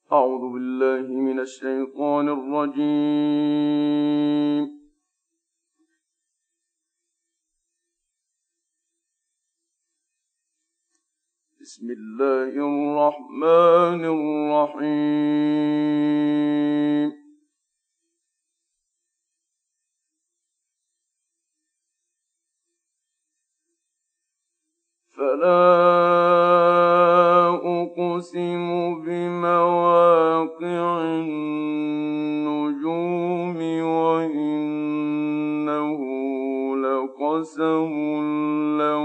أعوذ بالله من الشيطان الرجيم. بسم الله الرحمن الرحيم. فلا أقسم بمواقع النجوم وإنه لقسم لو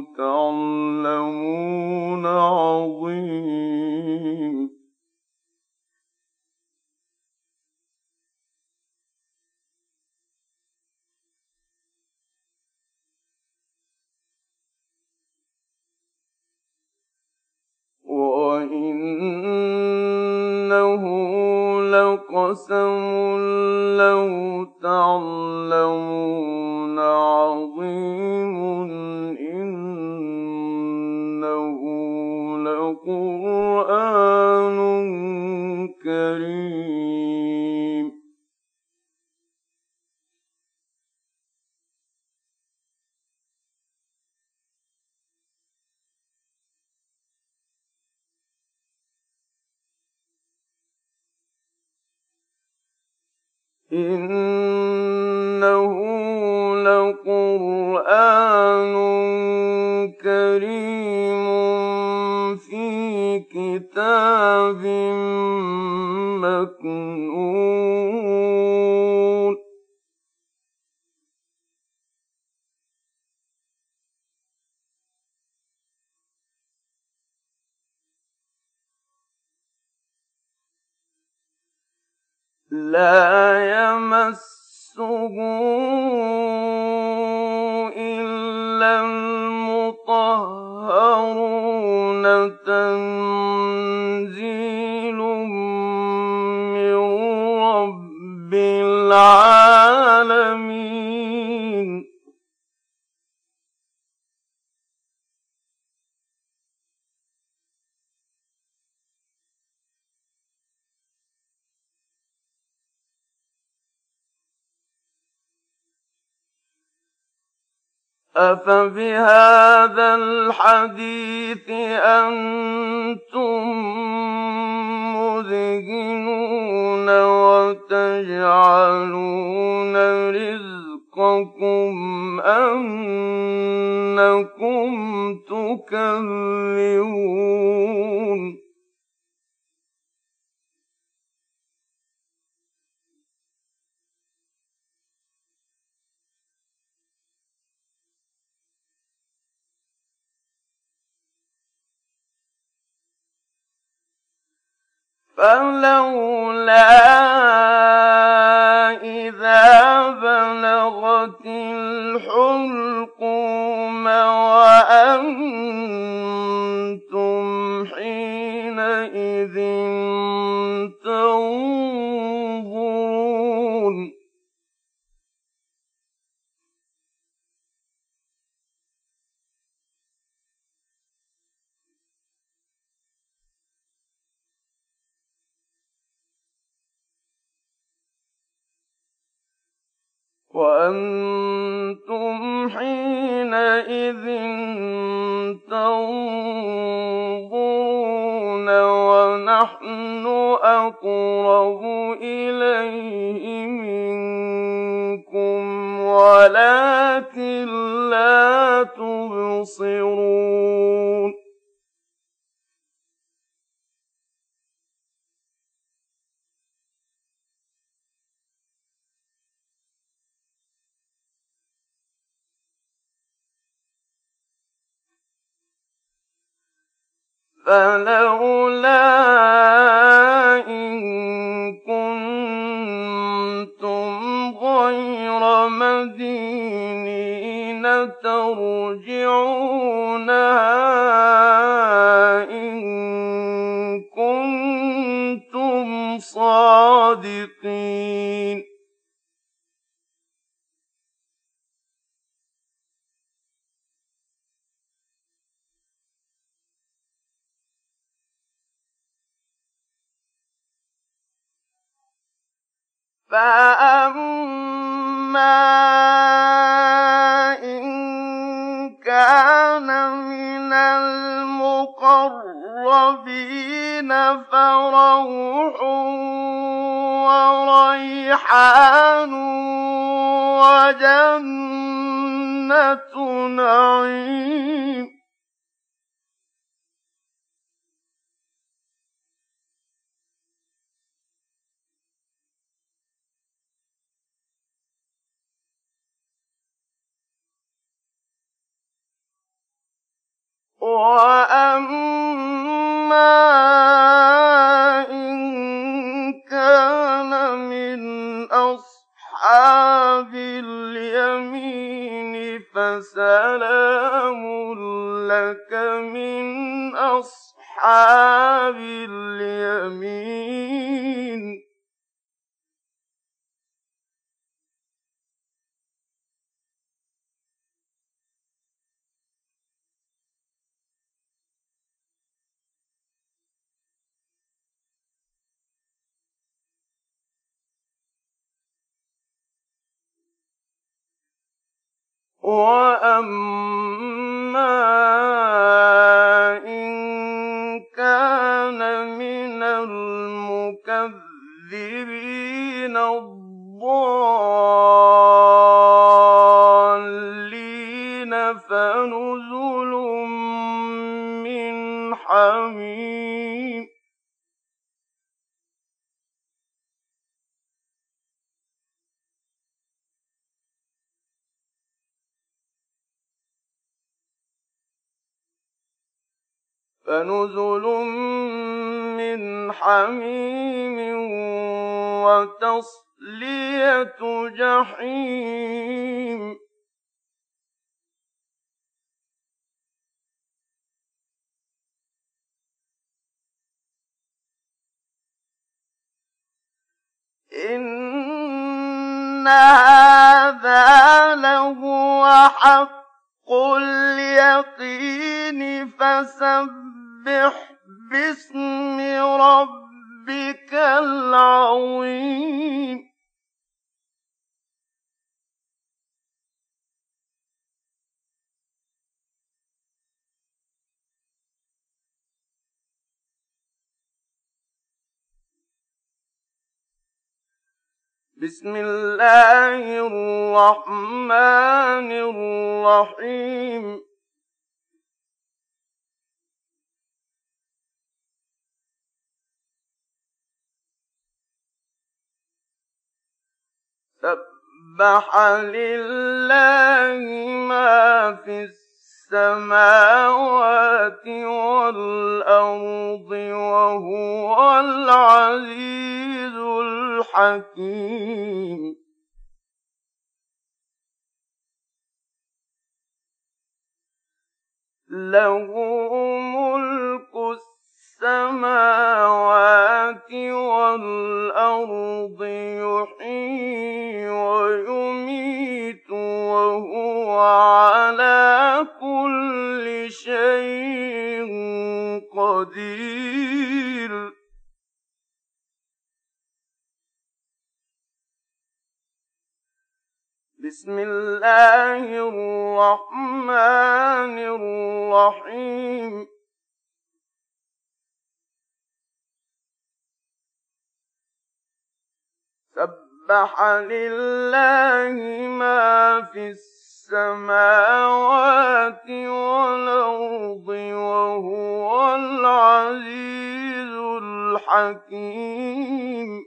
تعلمون عظيم. وإنه لقسم لو تعلمون عظيم إنه لقرآن كريم. إنه لقرآن كريم في كتاب مكنون. لا يمسه إلا المطهرون تنزيل من رب العالمين. أفبهذا الحديث أنتم مدهنون وتجعلون رزقكم أنكم تكذبون. فلولا إذا بلغت الحلقوم وأنتم حينئذ تنظرون. وأنتم حينئذ تنظرون ونحن أقرب إليه منكم ولكن لا تبصرون. فلولا إن كنتم غير مدينين ترجعونها إن كنتم صادقين. فأما إن كان من المقربين فروح وريحان وجنة نعيم. وأما إن كان من أصحاب اليمين فسلام لك من أصحاب اليمين. وأما إن كان من المكذبين الضالين فنزل من حميم. فنزل من حميم وتصلية جحيم. إن هذا لهو حق اليقين فسبح باسم ربك العظيم. بسم الله الرحمن الرحيم. سبح لله ما في السماوات والأرض وهو العزيز الحكيم. له ملك السماوات والأرض يحيي ويميت وهو على كل شيء قدير. بسم الله الرحمن الرحيم. سبح لله ما في السماوات والأرض وهو العزيز الحكيم.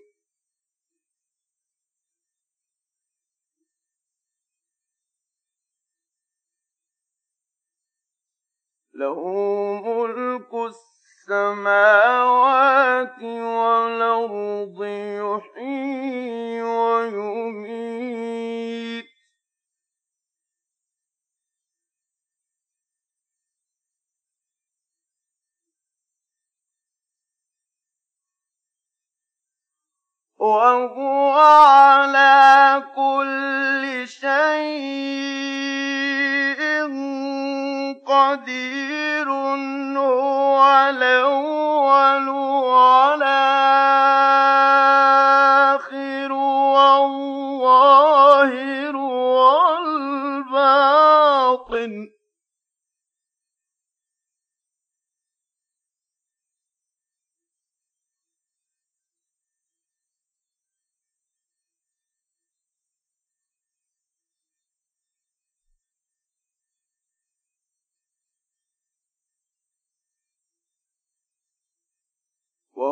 له ملك السماوات والأرض يحيي ويميت وهو على كل شيء قدير. هو الأول والآخر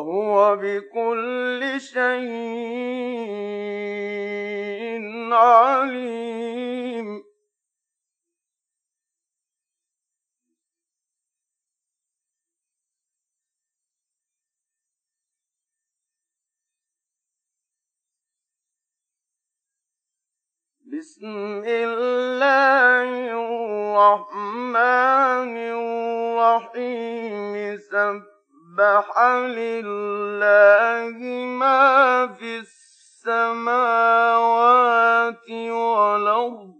وهو بكل شيء عليم. بسم الله الرحمن الرحيم سبح لله ما في السماوات والأرض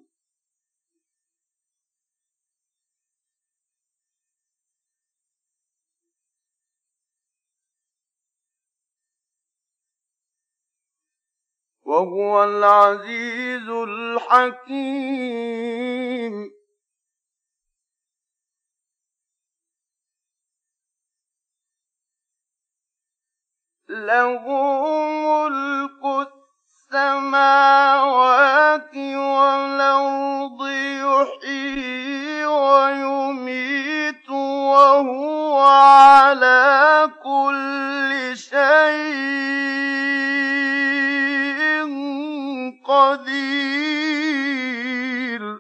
وهو العزيز الحكيم. له ملك السماوات والأرض يحيي ويميت وهو على كل شيء قدير.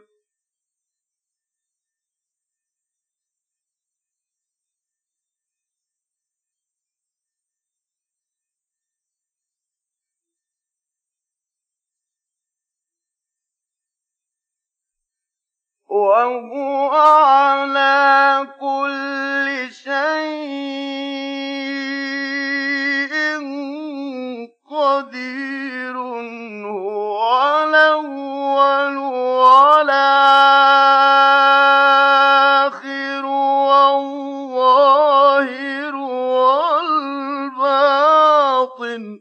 وهو على كل شيء قدير. هو الأول والآخر والظاهر والباطن.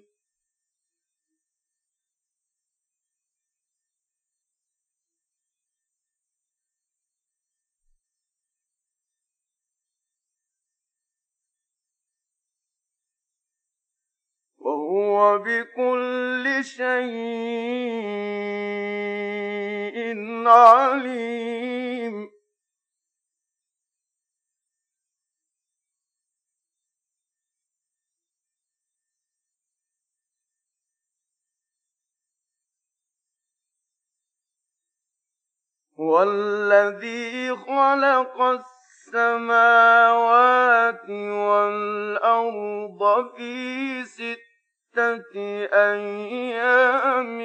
وهو بكل شيء عليم. هو الذي خلق السماوات والأرض في 6 أيام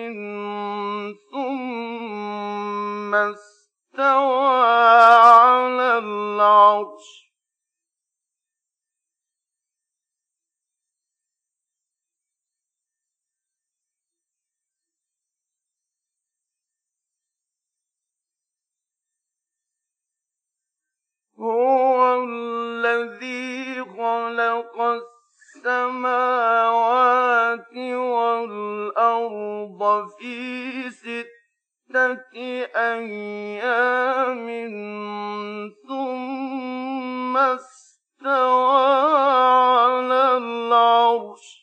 ثم استوى على العرش. هو الذي خلق السماوات والأرض في 6 أيام ثم استوى على العرش.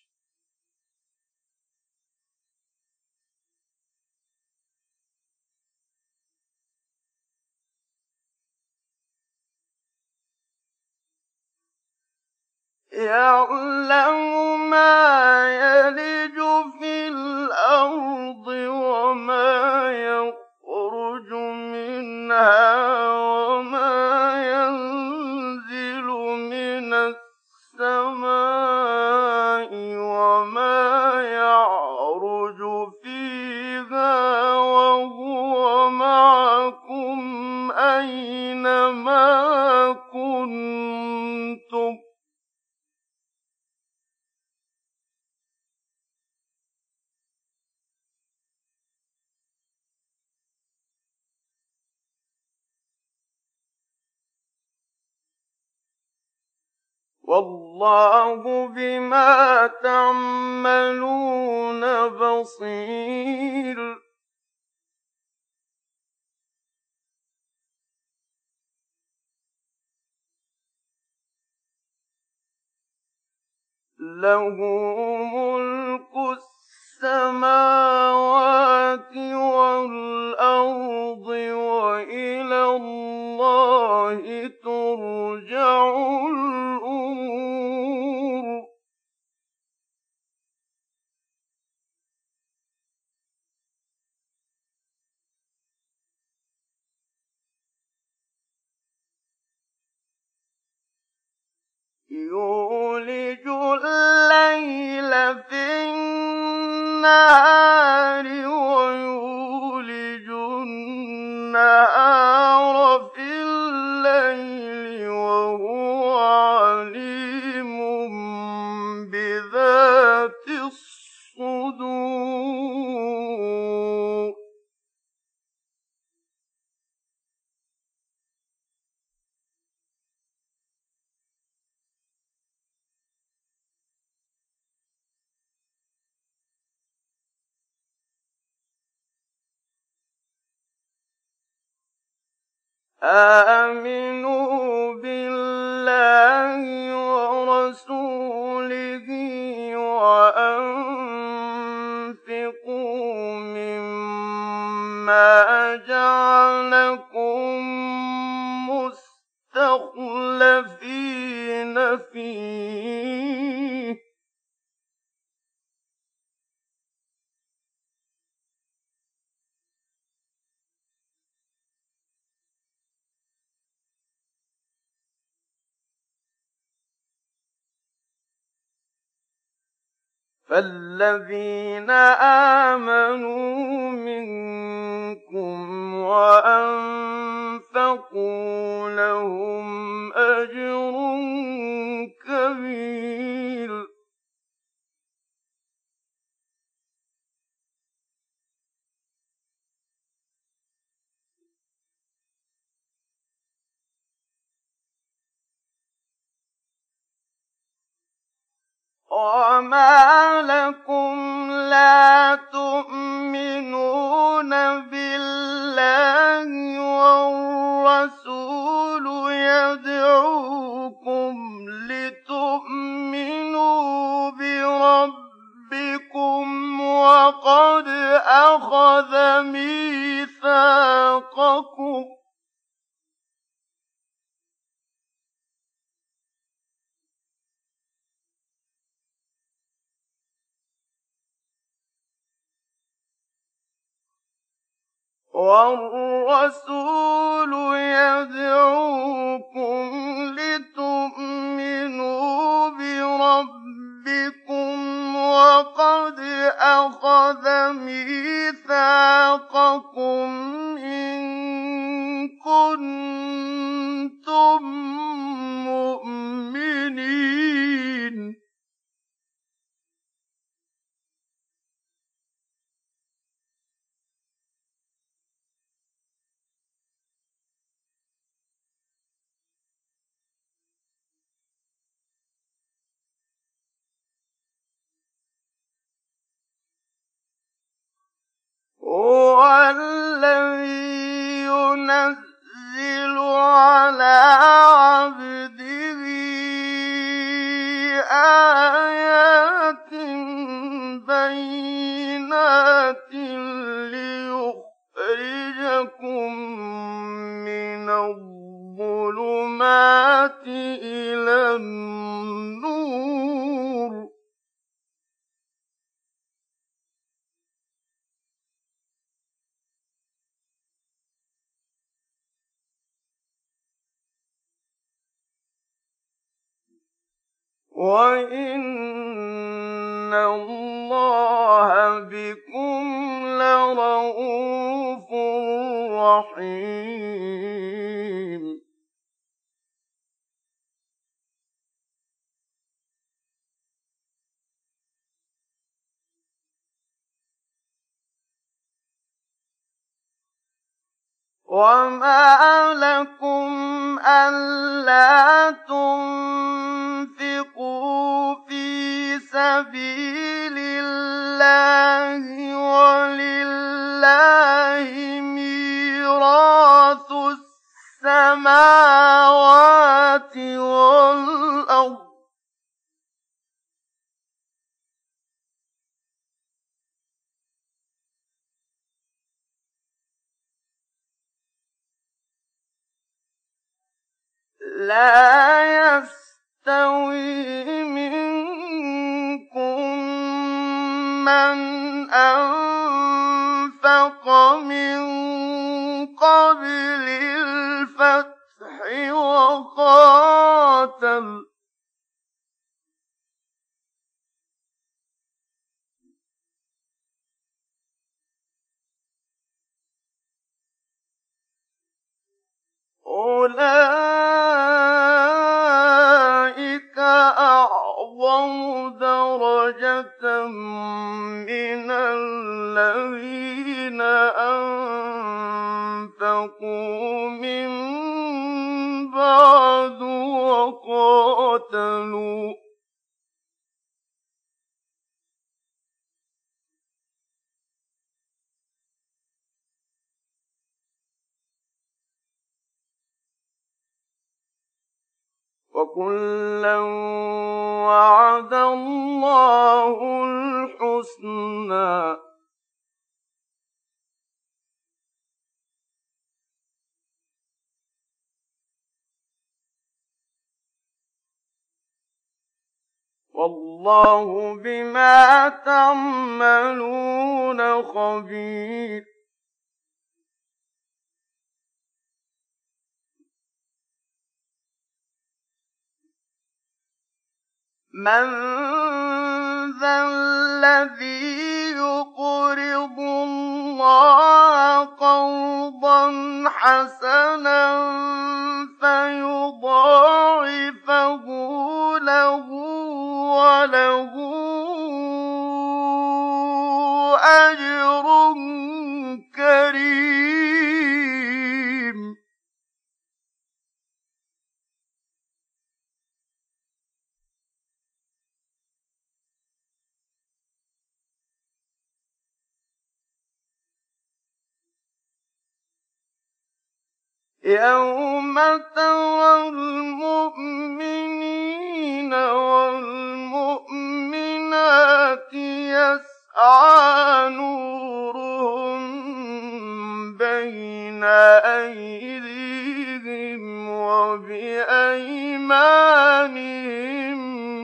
يعلم ما يلج في الأرض وما يخرج منها وما ينزل من السماء وما يعرج فيها وهو معكم أينما كنتم. والله بما تعملون بصير. له ملك السماوات والأرض وإلى الله ترجع الأمور. يولج الليل في النهار ويولج النهار في الليل وهو عليم بذات الصدور آمنوا بالله ورسوله وأنفقوا مما جعلكم مستخلفين فيه فالذين آمنوا منكم وأنفقوا لهم أجر كبير وما لكم لا تؤمنون بالله والرسول يدعوكم لتؤمنوا بربكم وقد أخذ ميثاقكم والرسول يدعوكم لتؤمنوا بربكم وقد أخذ ميثاقكم إن كنتم مؤمنين هو الذي ينزل على عبده آيات بينات ليخرجكم من الظلمات إلى النور وَإِنَّ اللَّهَ بِكُمْ لَرَءُوفٌ رَّحِيمٌ وَمَا لَكُمْ أَلَّا تُنفِقُوا فِي سَبِيلِ اللَّهِ وَلِلَّهِ مِيرَاثُ السَّمَاوَاتِ وَالْأَرْضِ لا يستوي منكم من أنفق من قبل الفتح وقاتل أُولَٰئِكَ أَعْظَمُ دَرَجَةً مِّنَ الَّذِينَ أَنفَقُوا مِن بَعْدُ وَقَاتَلُوا ۚ وَكُلًّا وَعَدَ اللَّهُ الْحُسْنَىٰ ۚ وَاللَّهُ بِمَا تَعْمَلُونَ خَبِيرٌ. مَّن ذَا الَّذِي يُقْرِضُ اللَّهَ قَرْضًا حَسَنًا فَيُضَاعِفَهُ لَهُ وَلَهُ أَجْرٌ كَرِيمٌ. يَوْمَ تَرَى الْمُؤْمِنِينَ وَالْمُؤْمِنَاتِ يَسْعَىٰ نُورُهُم بَيْنَ أَيْدِيهِمْ وَبِأَيْمَانِهِم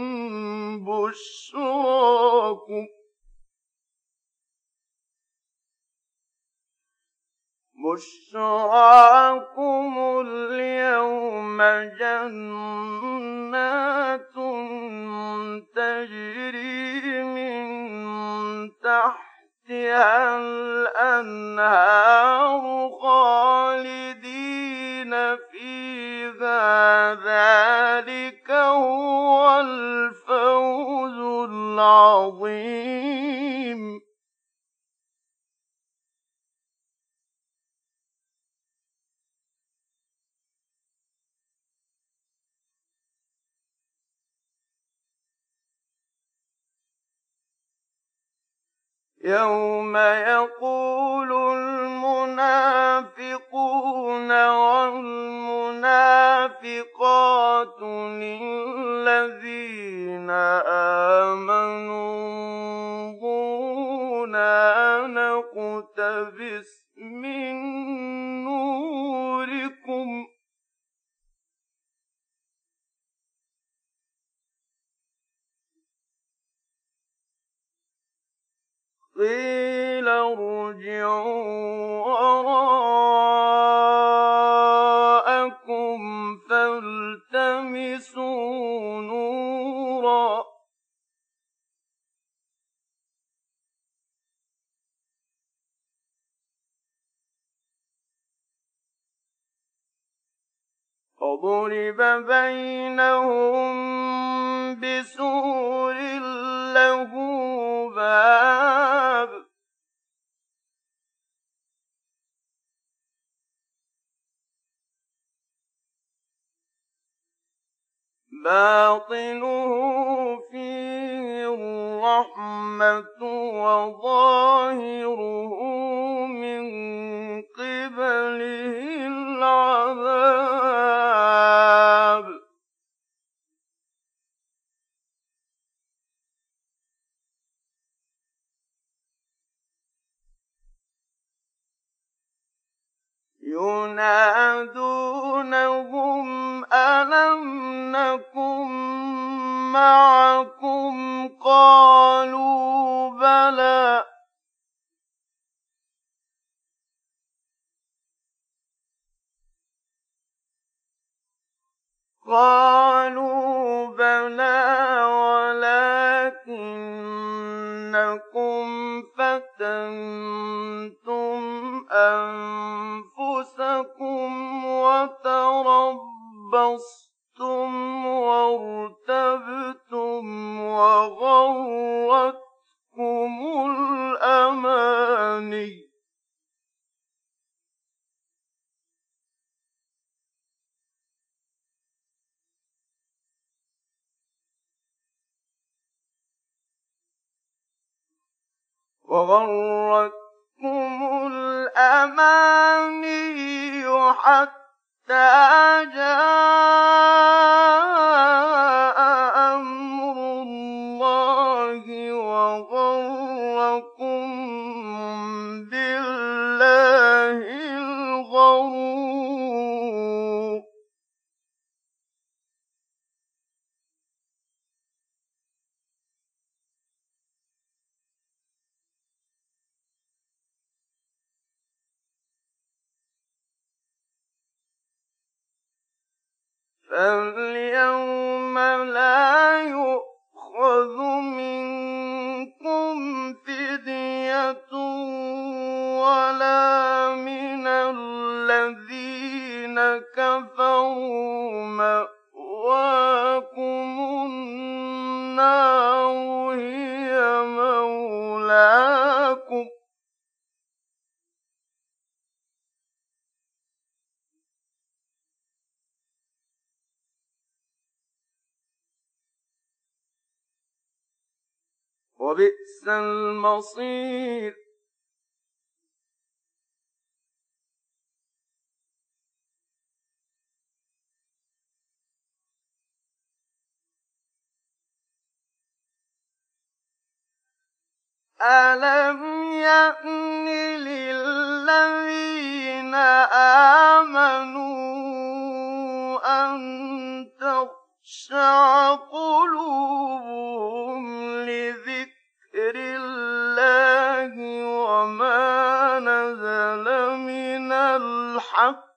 بُشْرَاكُمُ الْيَوْمَ جَنَّاتٌ تَجْرِي مِن تَحْتِهَا الْأَنْهَارُ خَالِدِينَ فِيهَا ۚ ذَٰلِكَ هُوَ الْفَوْزُ الْعَظِيمُ. يَوْمَ يَقُولُ الْمُنَافِقُونَ وَالْمُنَافِقَاتُ لِلَّذِينَ آمَنُوا انظُرُونَا نَقْتَبِسْ مِن نُّورِكُمْ ۖ قِيلَ ارْجِعُوا وَرَاءَكُمْ فَالْتَمِسُوا نُورًا ۚ فَضُرِبَ بَيْنَهُم بِسُورٍ لَّهُ بَابٌ بَاطِنُهُ فِيهِ الرَّحْمَةُ وَظَاهِرُهُ مِن قِبَلِهِ الْعَذَابُ. يُنَادُونَهُمْ أَلَمْ نَكُن مَّعَكُمْ ۖ قَالُوا بَلَىٰ وَلَٰكِنَّكُمْ فَتَنتُمْ أَنفُسَكُمْ وتربصتم وارتبتم وغرتكم الأماني حتى جاء أمر الله وغركم بالله الغرور فاليوم لا يؤخذ منكم فدية ولا من الذين كفروا مأواكم النار هي مولاكم وبئس المصير ألم يأن للذين آمنوا أن تخشع قلوبهم لذكر الله وما نزل من الحق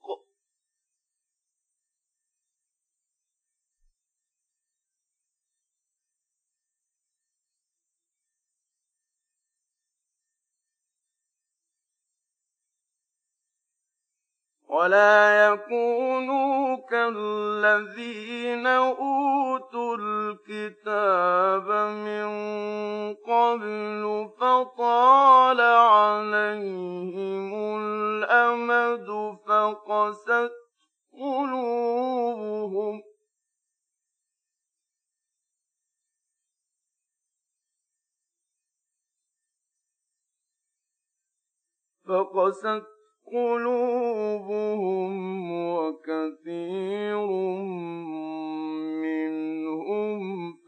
ولا يكونوا كالذين أوتوا الكتاب من قبل فطال عليهم الأمد فقست قلوبهم وكثير منهم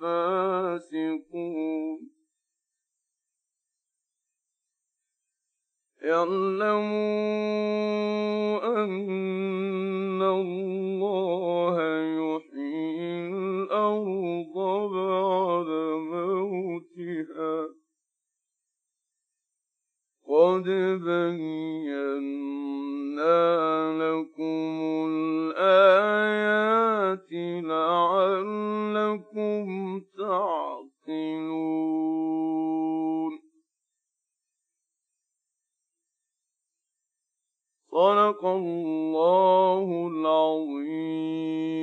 فاسقون اعلموا أن الله يحيي الأرض بعد موتها قد بينا لكم الآيات لعلكم تعقلون صدق الله العظيم